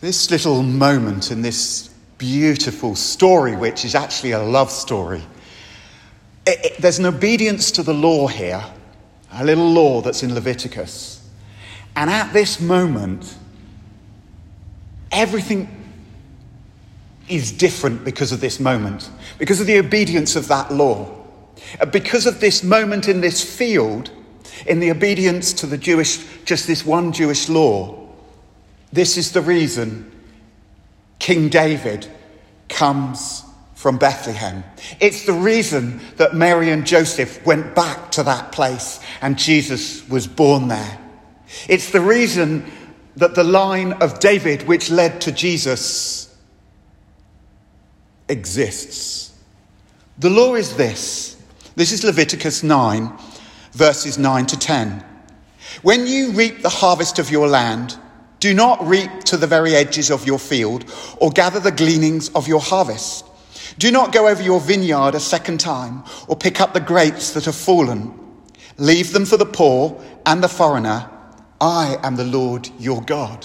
This little moment in this beautiful story, which is actually a love story, there's an obedience to the law here, a little law that's in Leviticus. And at this moment, everything is different because of this moment, because of the obedience of that law. Because of this moment in this field, in the obedience to just this one Jewish law, this is the reason King David comes from Bethlehem. It's the reason that Mary and Joseph went back to that place and Jesus was born there. It's the reason that the line of David, which led to Jesus, exists. The law is this. This is Leviticus 9, verses 9 to 10. When you reap the harvest of your land, do not reap to the very edges of your field or gather the gleanings of your harvest. Do not go over your vineyard a second time or pick up the grapes that have fallen. Leave them for the poor and the foreigner. I am the Lord your God.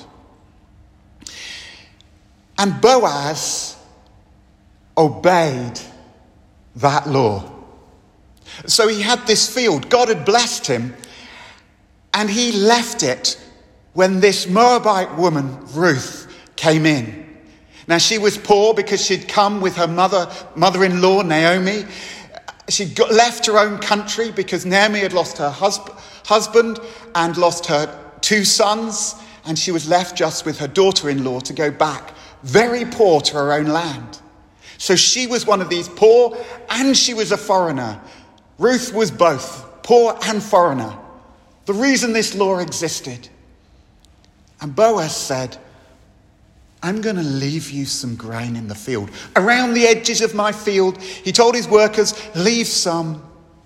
And Boaz obeyed that law. So he had this field. God had blessed him, and he left it when this Moabite woman, Ruth, came in. Now, she was poor because she'd come with her mother-in-law, Naomi. She'd left her own country because Naomi had lost her husband and lost her 2 sons, and she was left just with her daughter-in-law to go back, very poor, to her own land. So she was one of these poor, and she was a foreigner. Ruth was both, poor and foreigner. The reason this law existed. And Boaz said, I'm going to leave you some grain in the field. Around the edges of my field, he told his workers, leave some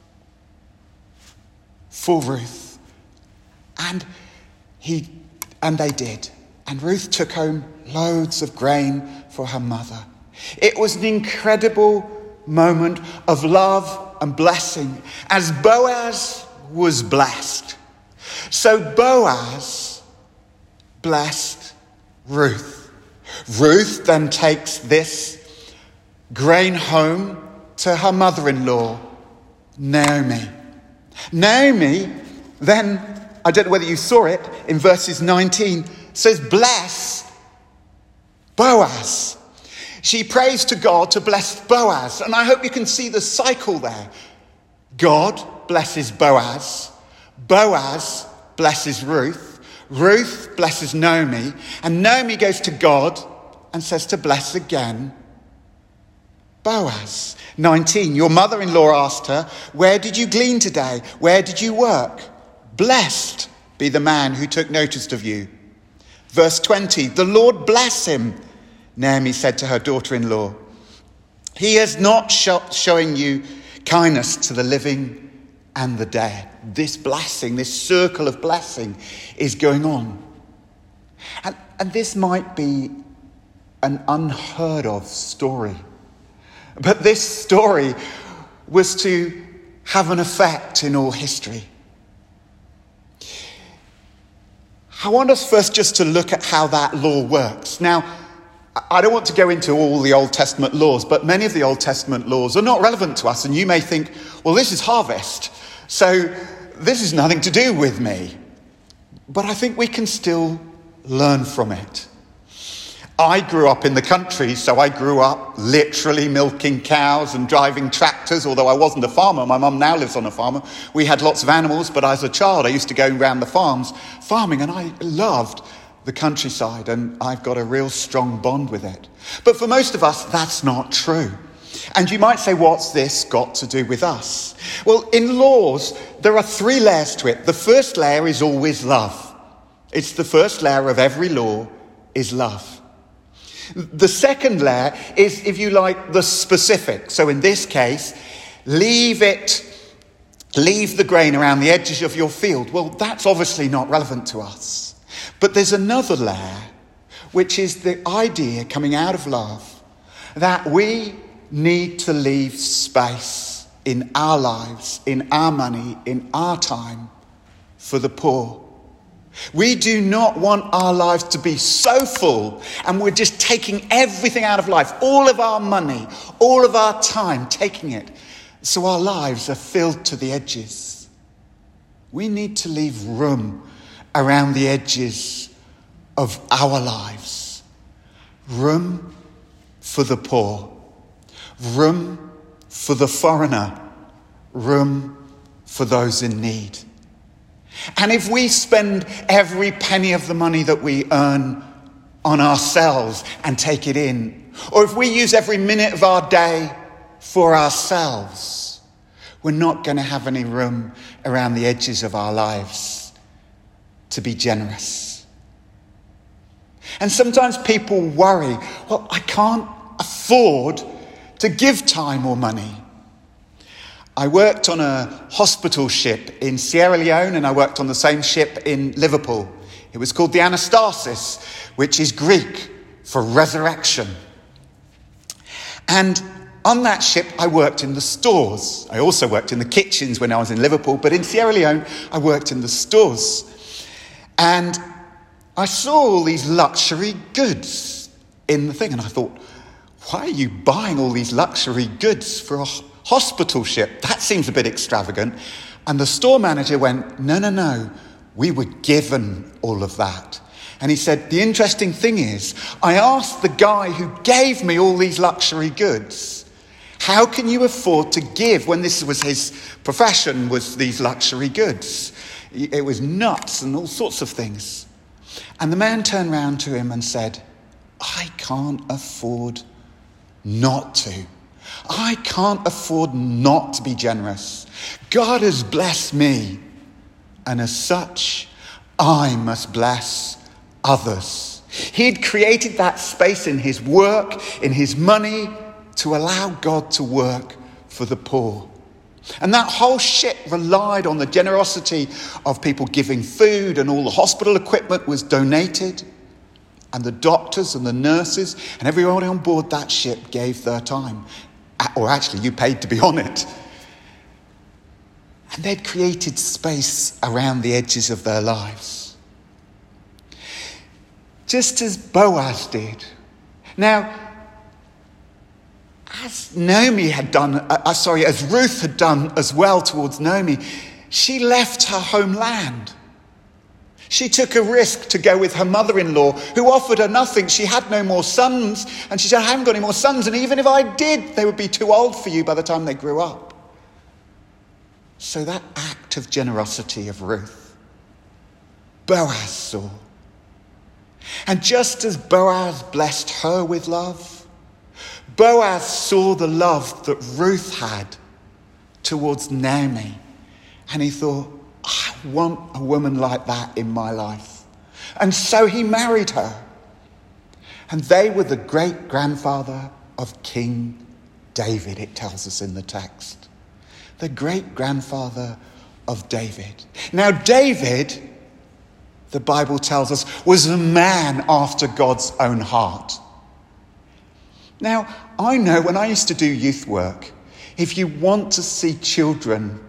for Ruth. And they did. And Ruth took home loads of grain for her mother. It was an incredible moment of love and blessing as Boaz was blessed. So Boaz blessed Ruth. Ruth then takes this grain home to her mother-in-law, Naomi. Naomi then, I don't know whether you saw it, in verses 19, says, bless Boaz. She prays to God to bless Boaz. And I hope you can see the cycle there. God blesses Boaz. Boaz blesses Ruth. Ruth blesses Naomi. And Naomi goes to God and says to bless again Boaz. 19, your mother-in-law asked her, where did you glean today? Where did you work? Blessed be the man who took notice of you. Verse 20, the Lord bless him, Naomi said to her daughter-in-law. He is not showing you kindness to the living and the dead. This blessing, this circle of blessing is going on. And this might be an unheard of story. But this story was to have an effect in all history. I want us first just to look at how that law works. Now, I don't want to go into all the Old Testament laws, but many of the Old Testament laws are not relevant to us. And you may think, well, this is harvest, so this is nothing to do with me. But I think we can still learn from it. I grew up in the country, so I grew up literally milking cows and driving tractors, although I wasn't a farmer. My mum now lives on a farm. We had lots of animals, but as a child, I used to go around the farms farming, and I loved the countryside, and I've got a real strong bond with it. But for most of us, that's not true. And you might say, what's this got to do with us? Well, in laws, there are 3 layers to it. The first layer is always love. It's the first layer of every law is love. The second layer is, if you like, the specific. So in this case, leave the grain around the edges of your field. Well, that's obviously not relevant to us. But there's another layer, which is the idea coming out of love that we need to leave space in our lives, in our money, in our time for the poor We do not want our lives to be so full and we're just taking everything out of life, all of our money, all of our time, taking it. So our lives are filled to the edges. We need to leave room around the edges of our lives. Room for the poor. Room for the foreigner. Room for those in need. And if we spend every penny of the money that we earn on ourselves and take it in, or if we use every minute of our day for ourselves, we're not going to have any room around the edges of our lives to be generous. And sometimes people worry, well, I can't afford to give time or money. I worked on a hospital ship in Sierra Leone and I worked on the same ship in Liverpool. It was called the Anastasis, which is Greek for resurrection. And on that ship, I worked in the stores. I also worked in the kitchens when I was in Liverpool, but in Sierra Leone, I worked in the stores. And I saw all these luxury goods in the thing, and I thought, why are you buying all these luxury goods for a hospital ship? That seems a bit extravagant. And the store manager went, no, we were given all of that. And he said, the interesting thing is, I asked the guy who gave me all these luxury goods, how can you afford to give when this was his profession, was these luxury goods? It was nuts and all sorts of things. And the man turned round to him and said, I can't afford not to. I can't afford not to be generous. God has blessed me, and as such, I must bless others. He'd created that space in his work, in his money, to allow God to work for the poor. And that whole ship relied on the generosity of people giving food, and all the hospital equipment was donated. And the doctors and the nurses and everyone on board that ship gave their time. Or actually, you paid to be on it. And they'd created space around the edges of their lives. Just as Boaz did. Now, as Ruth had done as well towards Naomi, she left her homeland. She took a risk to go with her mother-in-law, who offered her nothing. She had no more sons, and she said, I haven't got any more sons, and even if I did, they would be too old for you by the time they grew up. So that act of generosity of Ruth, Boaz saw. And just as Boaz blessed her with love, Boaz saw the love that Ruth had towards Naomi, and he thought, I want a woman like that in my life. And so he married her. And they were the great-grandfather of King David, it tells us in the text. The great-grandfather of David. Now, David, the Bible tells us, was a man after God's own heart. Now, I know when I used to do youth work, if you want to see children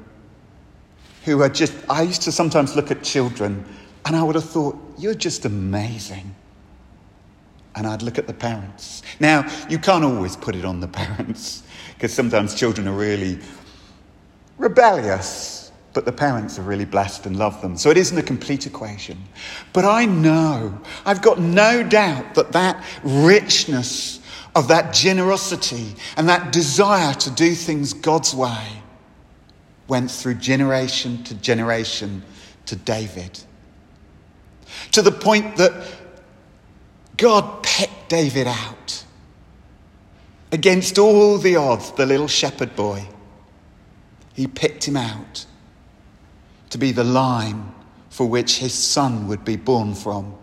I used to sometimes look at children and I would have thought, you're just amazing. And I'd look at the parents. Now, you can't always put it on the parents because sometimes children are really rebellious, but the parents are really blessed and love them. So it isn't a complete equation. But I know, I've got no doubt that richness of that generosity and that desire to do things God's way went through generation to David. To the point that God picked David out against all the odds, the little shepherd boy. He picked him out to be the line for which his son would be born from.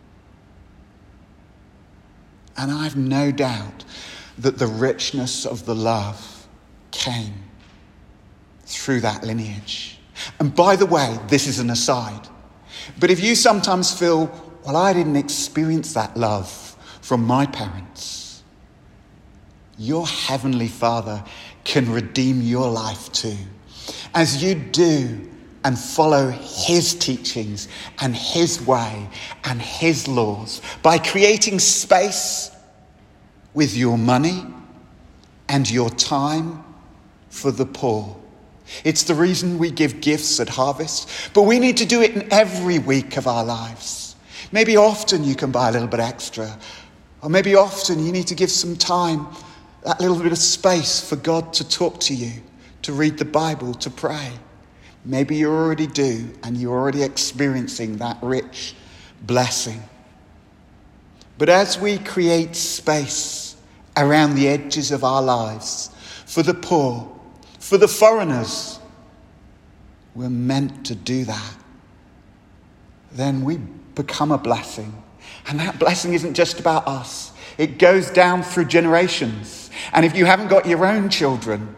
And I've no doubt that the richness of the love came through that lineage. And by the way, this is an aside, but if you sometimes feel, well, I didn't experience that love from my parents, your Heavenly Father can redeem your life too, as you do and follow his teachings and his way and his laws by creating space with your money and your time for the poor. It's the reason we give gifts at Harvest, but we need to do it in every week of our lives. Maybe often you can buy a little bit extra, or maybe often you need to give some time, that little bit of space for God to talk to you, to read the Bible, to pray. Maybe you already do, and you're already experiencing that rich blessing. But as we create space around the edges of our lives for the poor, for the foreigners, we're meant to do that. Then we become a blessing. And that blessing isn't just about us. It goes down through generations. And if you haven't got your own children,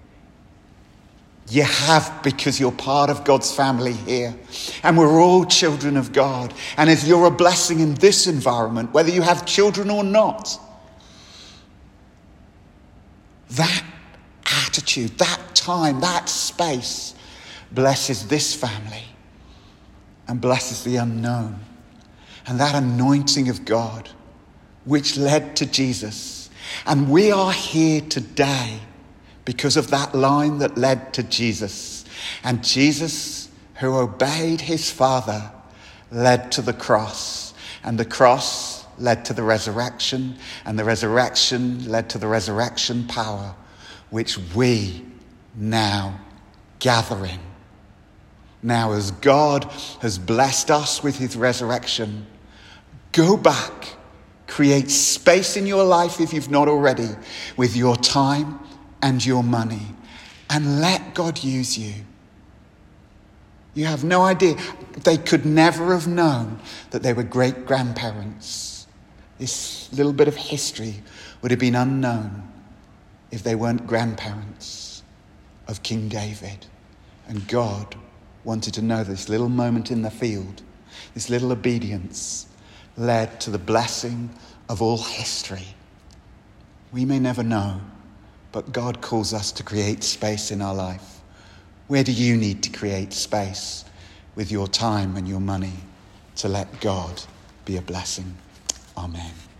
you have, because you're part of God's family here. And we're all children of God. And if you're a blessing in this environment, whether you have children or not, that attitude, that time, that space blesses this family and blesses the unknown. And that anointing of God, which led to Jesus. And we are here today because of that line that led to Jesus. And Jesus, who obeyed his Father, led to the cross. And the cross led to the resurrection. And the resurrection led to the resurrection power, which we now gather in. Now, as God has blessed us with his resurrection, go back, create space in your life if you've not already, with your time and your money, and let God use you. You have no idea. They could never have known that they were great-grandparents. This little bit of history would have been unknown if they weren't grandparents of King David. And God wanted to know this little moment in the field, this little obedience, led to the blessing of all history. We may never know, but God calls us to create space in our life. Where do you need to create space with your time and your money to let God be a blessing? Amen.